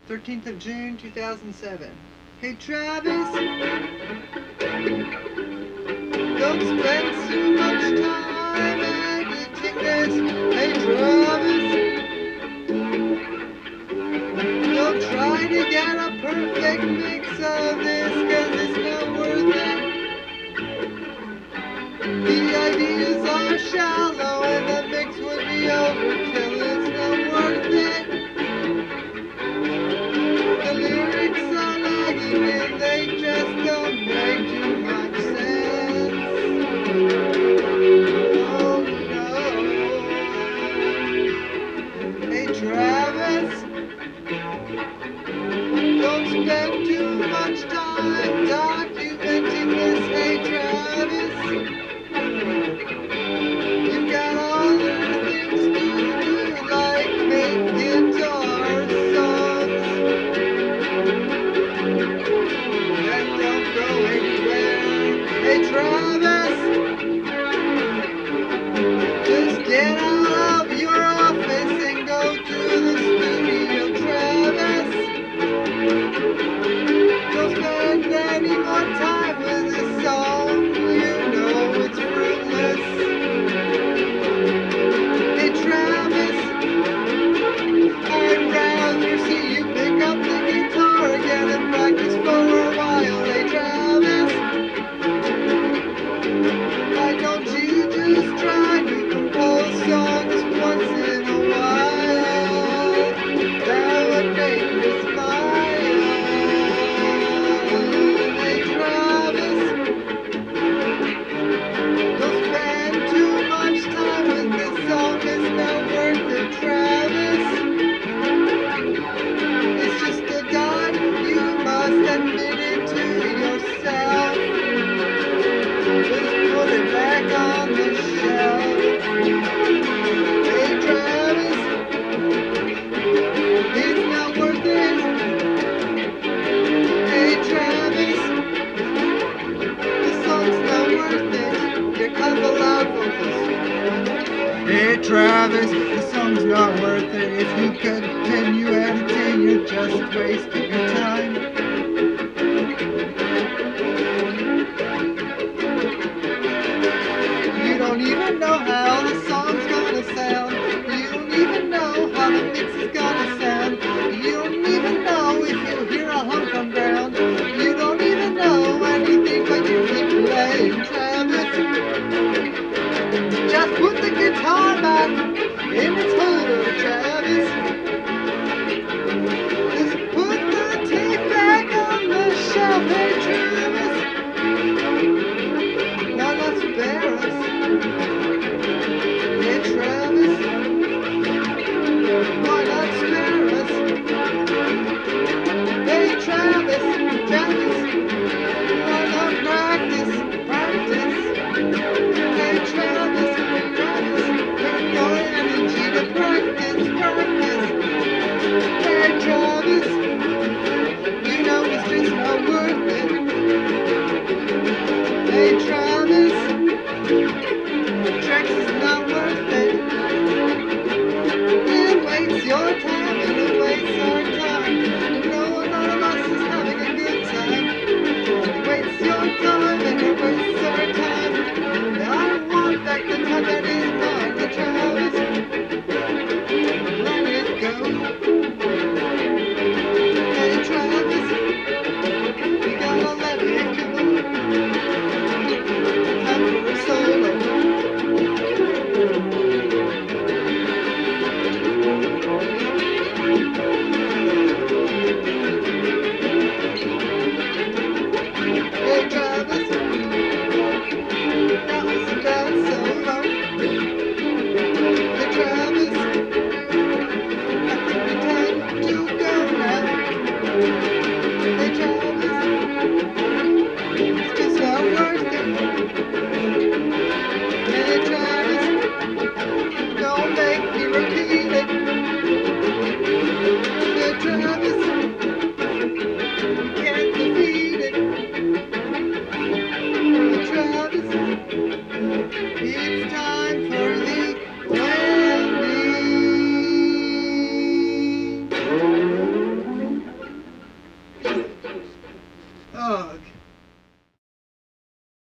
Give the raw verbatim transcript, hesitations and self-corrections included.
thirteenth of June, two thousand seven. Hey Travis, don't spend too much time editing this. Hey Travis, don't try to get a perfect mix of this, cause it's not worth it. The ideas are shallow and the mix would be overkill, it's not worth it. The lyrics are lagging and they just don't make too much sense. Oh no. Hey Travis, don't spend too much time documenting this. Hey Travis, you've got other things to do, like make guitar songs that don't go anywhere. Hey Travis, just get out of your office and go to the studio. Travis, don't spend any more time with this song, you know it's fruitless. Hey Travis, I'd rather see you pick up the guitar again and practice for a while. Hey Travis, why don't you just try to compose songs once in a while? That would make me smile. Hey Travis, don't spend too much time with this song, it's not worth it. Travis, it's just a dime, you must admit it to yourself. Just put it back on the shelf. Hey Travis, it's not worth it. Hey Travis, the song's not worth it. Here comes the loud vocals. Hey Travis, the song's not worth it. If you continue editing, you're just wasting your time. You don't even know how the song's gonna sound. You don't even know how the mix is gonna sound. You don't even know if you hear a hunk on ground. You don't even know anything, but you keep playing. Travis, just put the guitar back in its holder. Travis, just put the tape back on the shelf. Hey Travis, why not spare us? Hey Travis, why not spare us? Hey Travis, Travis, why not practice, practice? Hey Travis, Travis, put your energy to practice, practice. Hey Travis, you know it's just not worth it. Hey Travis, Trex is not worth it. It wastes your time and it wastes our time. No, none of us is having a good time. It wastes your time and it wastes our time. And I want that good time that is mine. Hey Travis, let it go. Oh, okay.